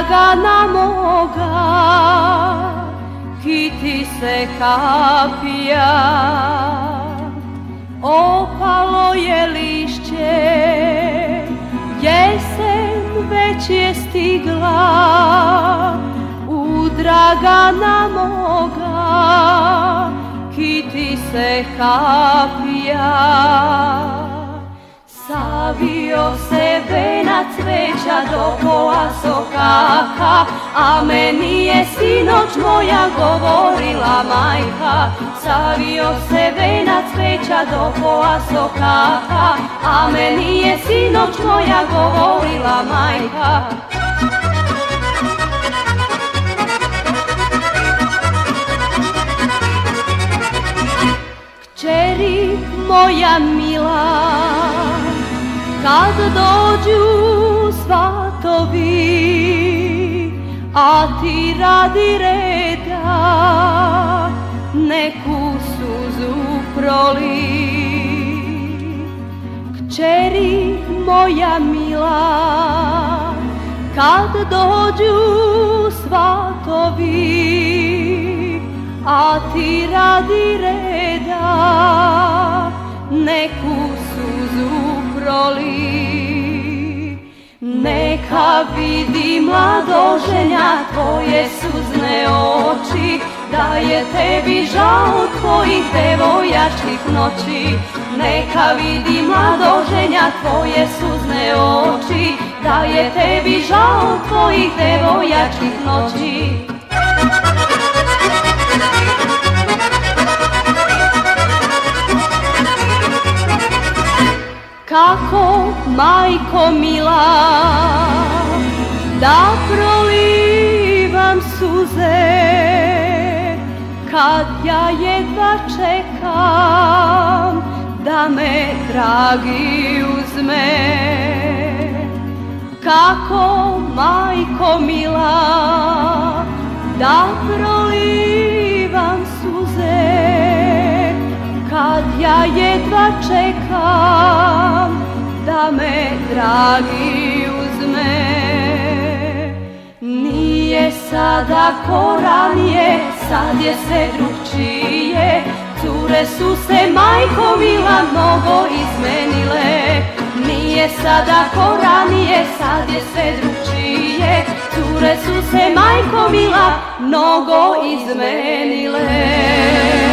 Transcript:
Dragana moga, kiti se kapija, opalo je lišće, jesen već je stigla. U Dragana moga, kiti se kapija. Savio se venac cveća do pola sokaka, a meni je sinoć moja govorila majka. Savio se venac cveća do pola sokaka, a meni je sinoć moja govorila majka. Kćeri moja mila, kad dođu svatovi, a ti radi reda, neku suzu proli. Kćeri moja mila, kad dođu svatovi, a ti radi reda, neku suzu proli. Neka vidi mladoženja tvoje suzne oči, da je tebi žao tvojih devojačkih noći. Neka vidi mladoženja tvoje suzne oči, da je tebi žao tvojih devojačkih noći. Kako, majko mila, da prolivam suze, kad ja jedva čekam da me dragi uzme. Kako, majko mila, da prolivam suze, kad ja jedva čekam da me dragi uzme. Nije sada ko ranije, sad je sve drugčije, cure su se, majko mila, mnogo izmenile. Nije sada ko ranije, sad je sve drugčije, cure su se, majko mila, mnogo izmenile.